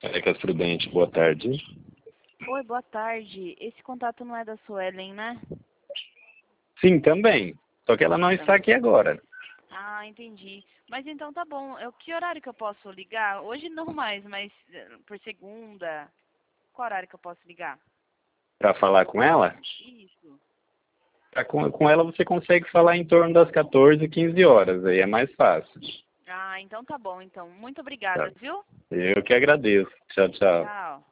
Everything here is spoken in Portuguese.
Ecas Prudente, boa tarde. Oi, boa tarde. Esse contato não é da Suelen, né? Sim, também. Só que ela não está aqui agora. Ah, entendi. Mas então tá bom. Que horário que eu posso ligar? Hoje não mais, mas por segunda. Qual horário que eu posso ligar? Para falar com ela? Isso. Com ela você consegue falar em torno das 14, 15 horas. Aí é mais fácil. Ah, então tá bom, então. Muito obrigada, Tá. viu? Eu que agradeço. Tchau, tchau. Tchau.